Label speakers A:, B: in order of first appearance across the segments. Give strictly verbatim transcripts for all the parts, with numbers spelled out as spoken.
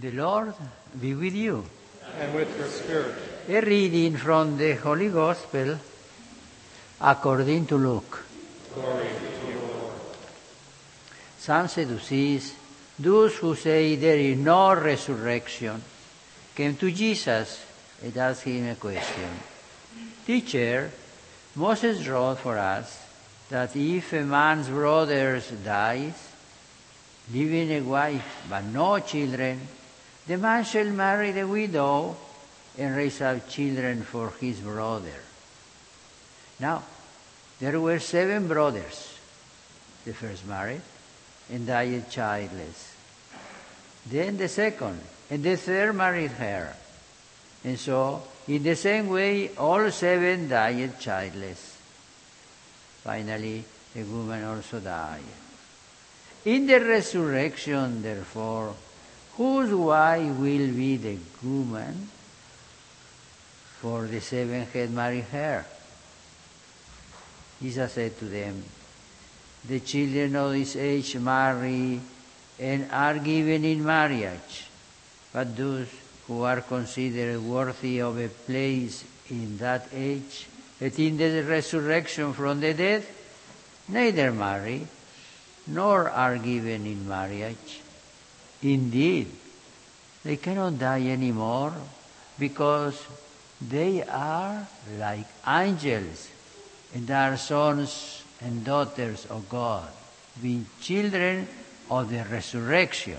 A: The Lord be with you.
B: And with your spirit.
A: A reading from the Holy Gospel according to Luke.
B: Glory to you, Lord.
A: Some Sadducees, those who say there is no resurrection, came to Jesus and asked him a question. Teacher, Moses wrote for us that if a man's brother dies, leaving a wife but no children, the man shall marry the widow and raise up children for his brother. Now, there were seven brothers. The first married and died childless. Then the second, and the third married her. And so, in the same way, all seven died childless. Finally, the woman also died. In the resurrection, therefore, whose wife will be the woman? For the seven had married her. Jesus said to them, the children of this age marry and are given in marriage, but those who are considered worthy of a place in that age and in the resurrection from the dead, neither marry nor are given in marriage. Indeed, they cannot die anymore because they are like angels and are sons and daughters of God, being children of the resurrection.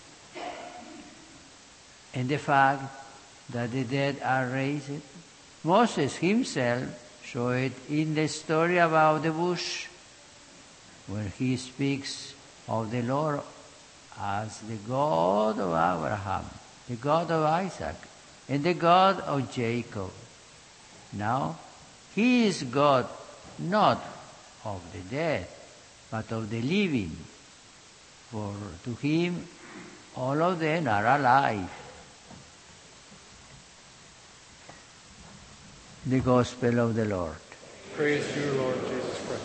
A: And the fact that the dead are raised, Moses himself showed it in the story about the bush, where he speaks of the Lord as the God of Abraham, the God of Isaac, and the God of Jacob. Now, he is God not of the dead, but of the living. For to him all of them are alive. The Gospel of the Lord.
B: Praise you, Lord Jesus Christ.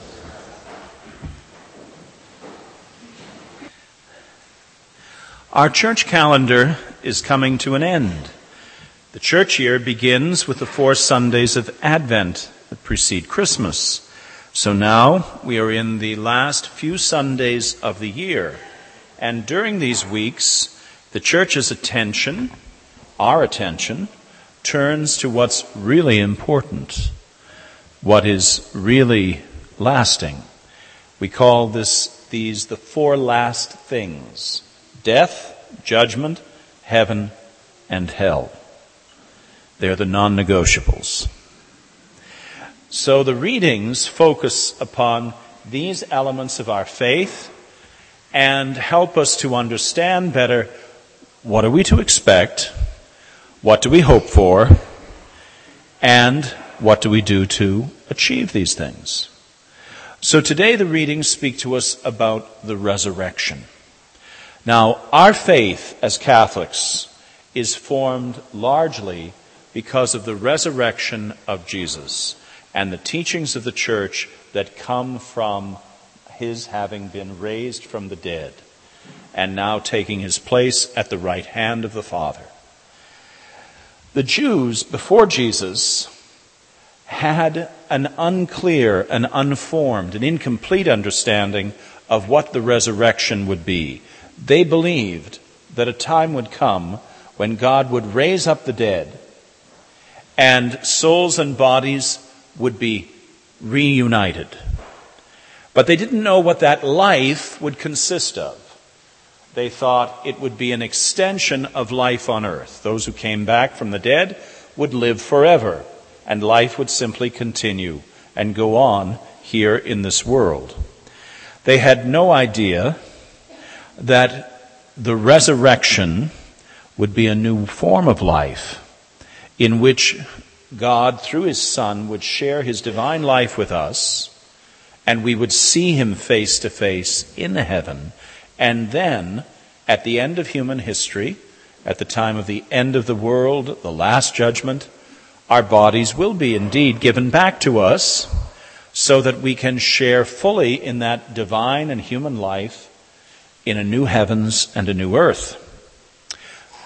C: Our church calendar is coming to an end. The church year begins with the four Sundays of Advent that precede Christmas. So now we are in the last few Sundays of the year. And during these weeks, the church's attention, our attention, turns to what's really important, what is really lasting. We call this these the four last things: death, judgment, heaven, and hell. They're the non-negotiables. So the readings focus upon these elements of our faith and help us to understand better what are we to expect, what do we hope for, and what do we do to achieve these things. So today the readings speak to us about the resurrection. Now, our faith as Catholics is formed largely because of the resurrection of Jesus and the teachings of the church that come from his having been raised from the dead and now taking his place at the right hand of the Father. The Jews before Jesus had an unclear, an unformed, an incomplete understanding of what the resurrection would be. They believed that a time would come when God would raise up the dead and souls and bodies would be reunited. But they didn't know what that life would consist of. They thought it would be an extension of life on earth. Those who came back from the dead would live forever, and life would simply continue and go on here in this world. They had no idea that the resurrection would be a new form of life in which God, through his Son, would share his divine life with us, and we would see him face to face in heaven. And then, at the end of human history, at the time of the end of the world, the last judgment, our bodies will be indeed given back to us so that we can share fully in that divine and human life in a new heavens and a new earth.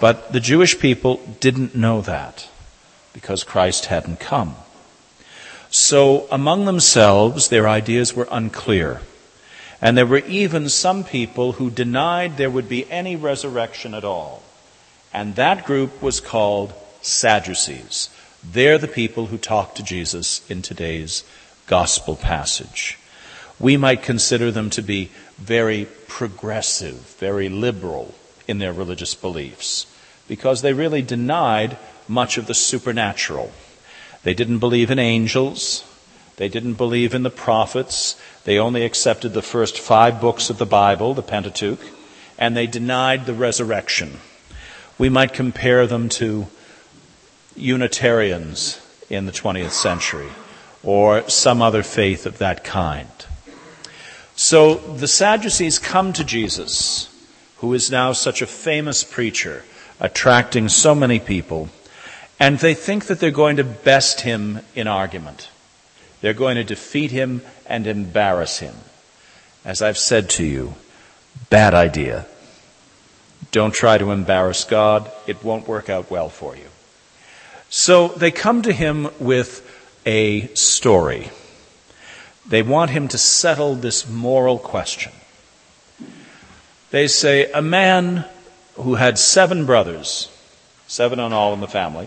C: But the Jewish people didn't know that because Christ hadn't come. So among themselves, their ideas were unclear. And there were even some people who denied there would be any resurrection at all. And that group was called Sadducees. They're the people who talk to Jesus in today's gospel passage. We might consider them to be very progressive, very liberal in their religious beliefs, because they really denied much of the supernatural. They didn't believe in angels. They didn't believe in the prophets. They only accepted the first five books of the Bible, the Pentateuch, and they denied the resurrection. We might compare them to Unitarians in the twentieth century, or some other faith of that kind. So the Sadducees come to Jesus, who is now such a famous preacher, attracting so many people, and they think that they're going to best him in argument. They're going to defeat him and embarrass him. As I've said to you, bad idea. Don't try to embarrass God. It won't work out well for you. So they come to him with a story. They want him to settle this moral question. They say, a man who had seven brothers, seven in all in the family,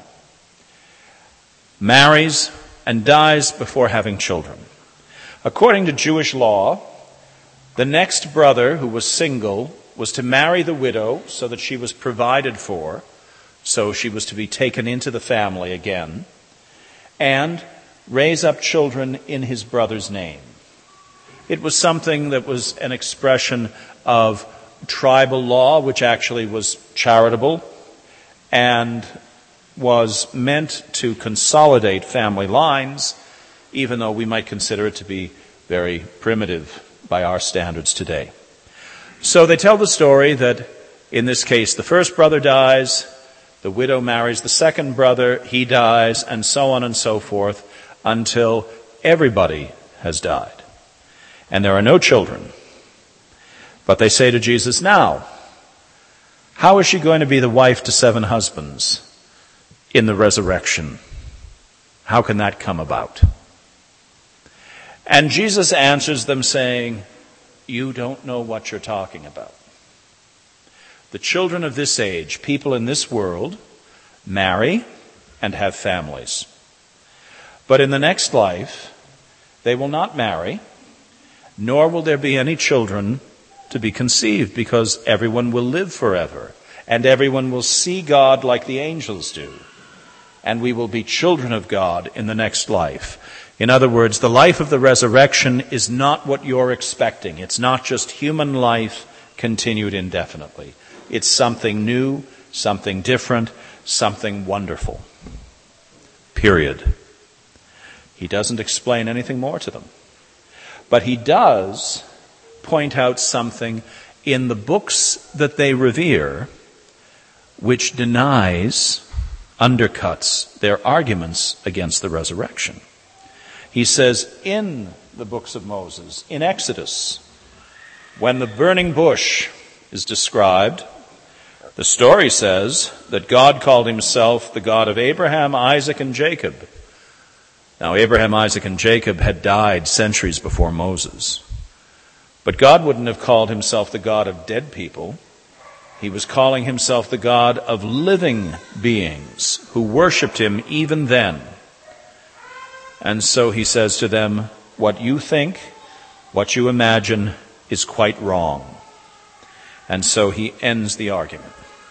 C: marries and dies before having children. According to Jewish law, the next brother who was single was to marry the widow so that she was provided for, so she was to be taken into the family again, and raise up children in his brother's name. It was something that was an expression of tribal law, which actually was charitable and was meant to consolidate family lines, even though we might consider it to be very primitive by our standards today. So they tell the story that in this case the first brother dies, the widow marries the second brother, he dies, and so on and so forth until everybody has died. And there are no children. But they say to Jesus, now, how is she going to be the wife to seven husbands in the resurrection? How can that come about? And Jesus answers them saying, you don't know what you're talking about. The children of this age, people in this world, marry and have families. But in the next life, they will not marry, nor will there be any children to be conceived, because everyone will live forever, and everyone will see God like the angels do, and we will be children of God in the next life. In other words, the life of the resurrection is not what you're expecting. It's not just human life continued indefinitely. It's something new, something different, something wonderful. Period. He doesn't explain anything more to them. But he does point out something in the books that they revere which denies, undercuts their arguments against the resurrection. He says in the books of Moses, in Exodus, when the burning bush is described, the story says that God called himself the God of Abraham, Isaac, and Jacob. Now, Abraham, Isaac, and Jacob had died centuries before Moses. But God wouldn't have called himself the God of dead people. He was calling himself the God of living beings who worshipped him even then. And so he says to them, what you think, what you imagine is quite wrong. And so he ends the argument.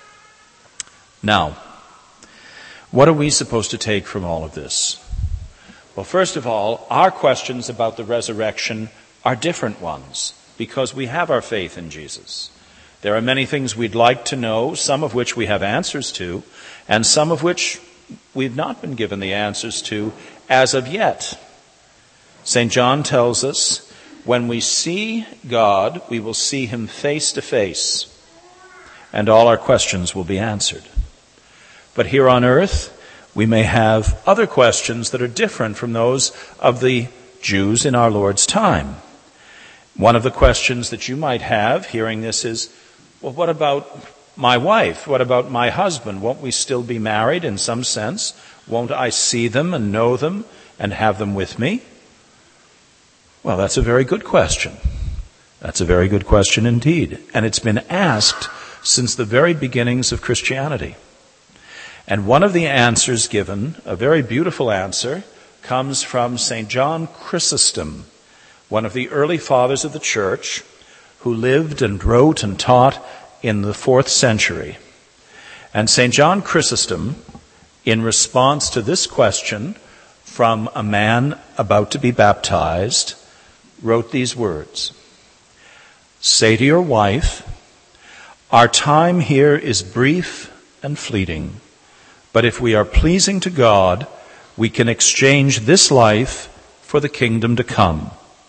C: Now, what are we supposed to take from all of this? Well, first of all, our questions about the resurrection are different ones because we have our faith in Jesus. There are many things we'd like to know, some of which we have answers to, and some of which we've not been given the answers to as of yet. Saint John tells us, when we see God, we will see him face to face, and all our questions will be answered. But here on earth, we may have other questions that are different from those of the Jews in our Lord's time. One of the questions that you might have hearing this is, well, what about my wife? What about my husband? Won't we still be married in some sense? Won't I see them and know them and have them with me? Well, that's a very good question. That's a very good question indeed. And it's been asked since the very beginnings of Christianity. And one of the answers given, a very beautiful answer, comes from Saint John Chrysostom, one of the early fathers of the church, who lived and wrote and taught in the fourth century. And Saint John Chrysostom, in response to this question from a man about to be baptized, wrote these words: "Say to your wife, our time here is brief and fleeting, but if we are pleasing to God, we can exchange this life for the kingdom to come.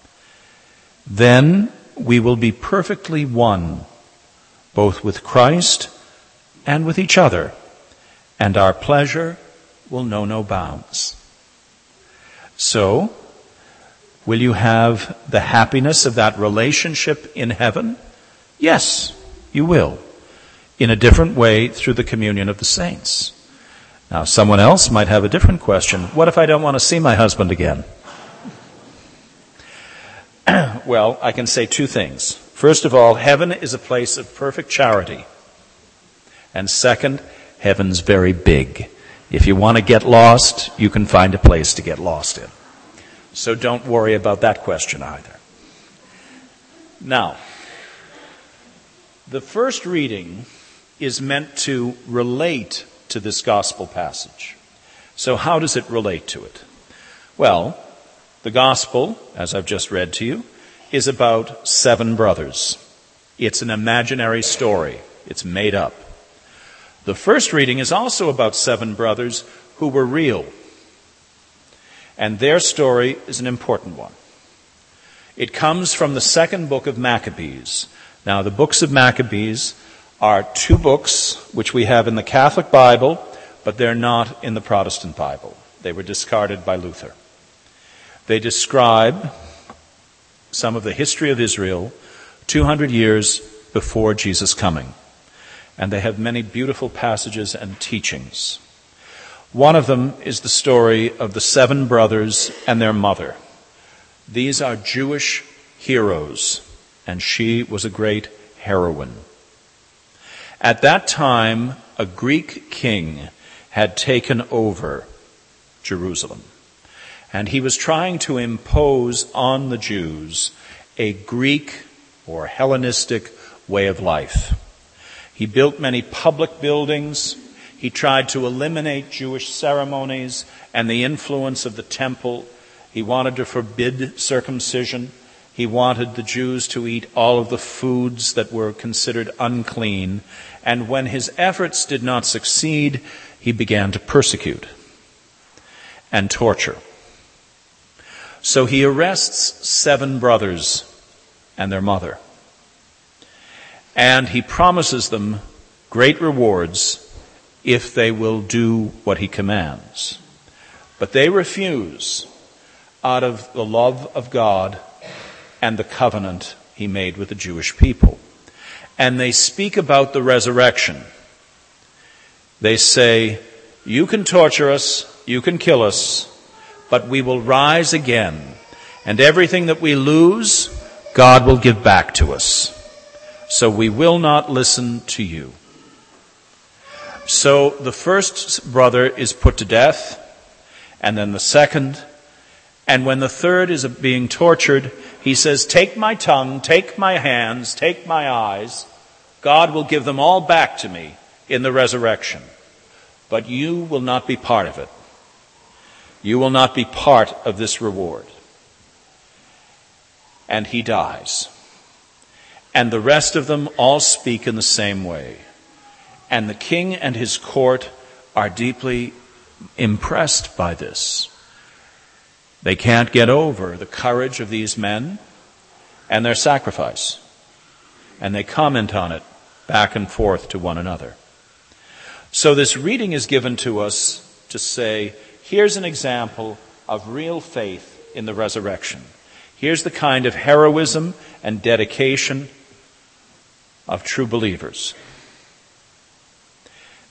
C: Then we will be perfectly one, both with Christ and with each other, and our pleasure will know no bounds." So, will you have the happiness of that relationship in heaven? Yes, you will, in a different way through the communion of the saints. Now, someone else might have a different question. What if I don't want to see my husband again? Well, I can say two things. First of all, heaven is a place of perfect charity. And second, heaven's very big. If you want to get lost, you can find a place to get lost in. So don't worry about that question either. Now, the first reading is meant to relate to this gospel passage. So how does it relate to it? Well, the gospel, as I've just read to you, is about seven brothers. It's an imaginary story. It's made up. The first reading is also about seven brothers who were real. And their story is an important one. It comes from the second book of Maccabees. Now, the books of Maccabees are two books which we have in the Catholic Bible, but they're not in the Protestant Bible. They were discarded by Luther. They describe some of the history of Israel two hundred years before Jesus' coming. And they have many beautiful passages and teachings. One of them is the story of the seven brothers and their mother. These are Jewish heroes, and she was a great heroine. At that time, a Greek king had taken over Jerusalem, and he was trying to impose on the Jews a Greek or Hellenistic way of life. He built many public buildings. He tried to eliminate Jewish ceremonies and the influence of the temple. He wanted to forbid circumcision. He wanted the Jews to eat all of the foods that were considered unclean. And when his efforts did not succeed, he began to persecute and torture. So he arrests seven brothers and their mother. And he promises them great rewards if they will do what he commands. But they refuse out of the love of God and the covenant he made with the Jewish people. And they speak about the resurrection. They say, you can torture us, you can kill us, but we will rise again. And everything that we lose, God will give back to us. So we will not listen to you. So the first brother is put to death, and then the second. And when the third is being tortured, he says, take my tongue, take my hands, take my eyes. God will give them all back to me in the resurrection. But you will not be part of it. You will not be part of this reward. And he dies. And the rest of them all speak in the same way. And the king and his court are deeply impressed by this. They can't get over the courage of these men and their sacrifice. And they comment on it back and forth to one another. So this reading is given to us to say, here's an example of real faith in the resurrection. Here's the kind of heroism and dedication of true believers.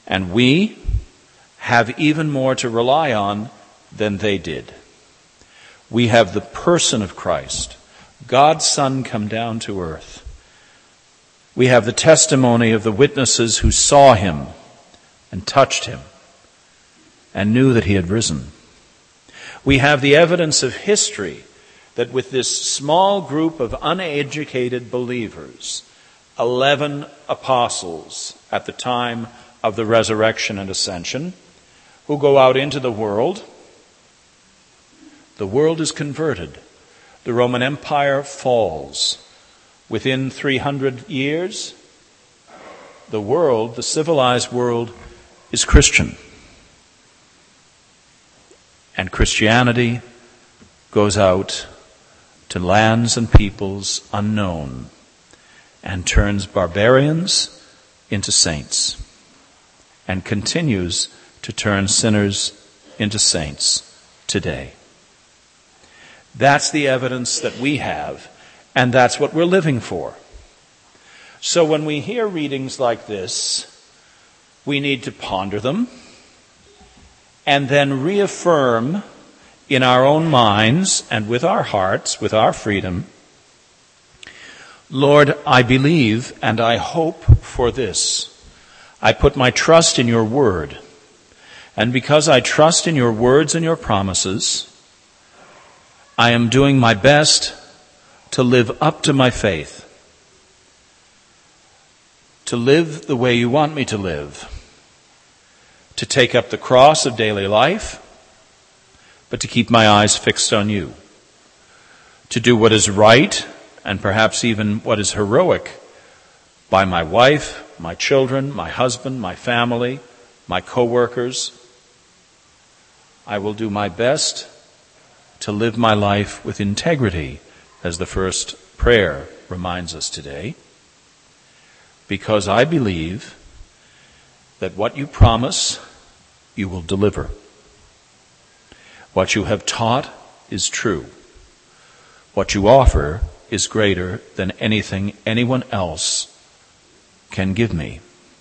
C: And we have even more to rely on than they did. We have the person of Christ, God's Son, come down to earth. We have the testimony of the witnesses who saw him and touched him and knew that he had risen. We have the evidence of history that with this small group of uneducated believers, eleven apostles at the time of the resurrection and ascension, who go out into the world, the world is converted. The Roman Empire falls. Within three hundred years, the world, the civilized world, is Christian. And Christianity goes out to lands and peoples unknown and turns barbarians into saints and continues to turn sinners into saints today. That's the evidence that we have, and that's what we're living for. So when we hear readings like this, we need to ponder them and then reaffirm in our own minds and with our hearts, with our freedom, Lord, I believe and I hope for this. I put my trust in your word. And because I trust in your words and your promises, I am doing my best to live up to my faith, to live the way you want me to live, to take up the cross of daily life, but to keep my eyes fixed on you, to do what is right and perhaps even what is heroic by my wife, my children, my husband, my family, my co-workers. I will do my best to live my life with integrity, as the first prayer reminds us today, because I believe that what you promise, you will deliver. What you have taught is true. What you offer is greater than anything anyone else can give me.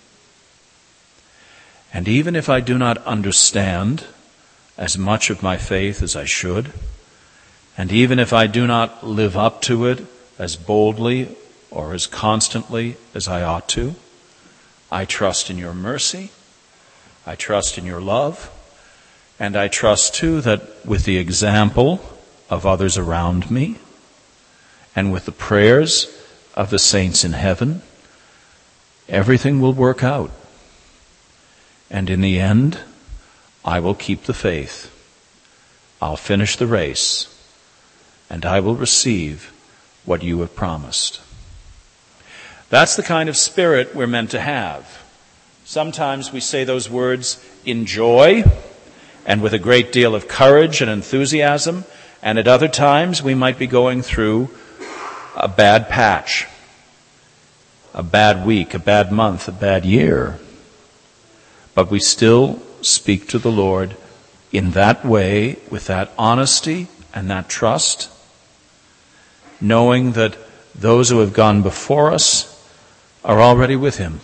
C: And even if I do not understand as much of my faith as I should, and even if I do not live up to it as boldly or as constantly as I ought to, I trust in your mercy, I trust in your love, and I trust too that with the example of others around me and with the prayers of the saints in heaven, everything will work out. And in the end, I will keep the faith. I'll finish the race, and I will receive what you have promised. That's the kind of spirit we're meant to have. Sometimes we say those words in joy and with a great deal of courage and enthusiasm, and at other times we might be going through a bad patch, a bad week, a bad month, a bad year. But we still speak to the Lord in that way, with that honesty and that trust, knowing that those who have gone before us are already with him.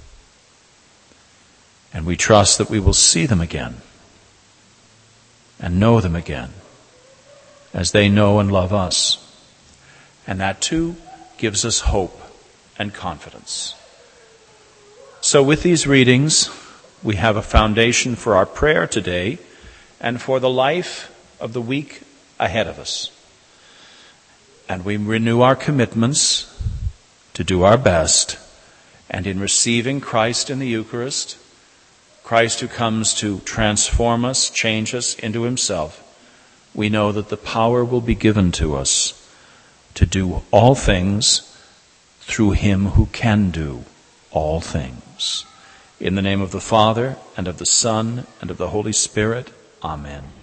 C: And we trust that we will see them again and know them again as they know and love us. And that too gives us hope and confidence. So with these readings, we have a foundation for our prayer today and for the life of the week ahead of us. And we renew our commitments to do our best, and in receiving Christ in the Eucharist, Christ who comes to transform us, change us into himself, we know that the power will be given to us to do all things through him who can do all things. In the name of the Father, and of the Son, and of the Holy Spirit, amen.